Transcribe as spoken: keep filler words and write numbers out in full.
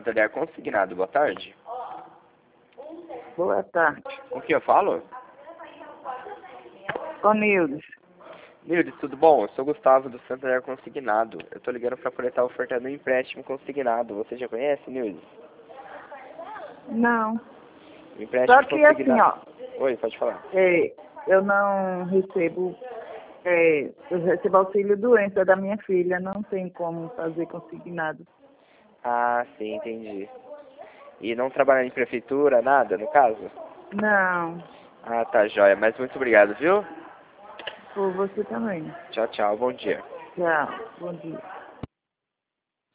Santander Consignado. Boa tarde. Boa tarde. Com quem eu falo? Ô, Nildes. Nildes, tudo bom? Eu sou o Gustavo do Santander Consignado. Eu tô ligando pra coletar a oferta do empréstimo consignado. Você já conhece, Nildes? Não. O empréstimo Só que assim, consignado. ó, Oi, pode falar. é, eu não recebo, é, eu recebo auxílio doença da minha filha, não tem como fazer consignado. Ah, sim, entendi. E não trabalha em prefeitura, nada, no caso? Não. Ah, tá, joia. Mas muito obrigado, viu? Por você também. Tchau, tchau. Bom dia. Tchau. Bom dia.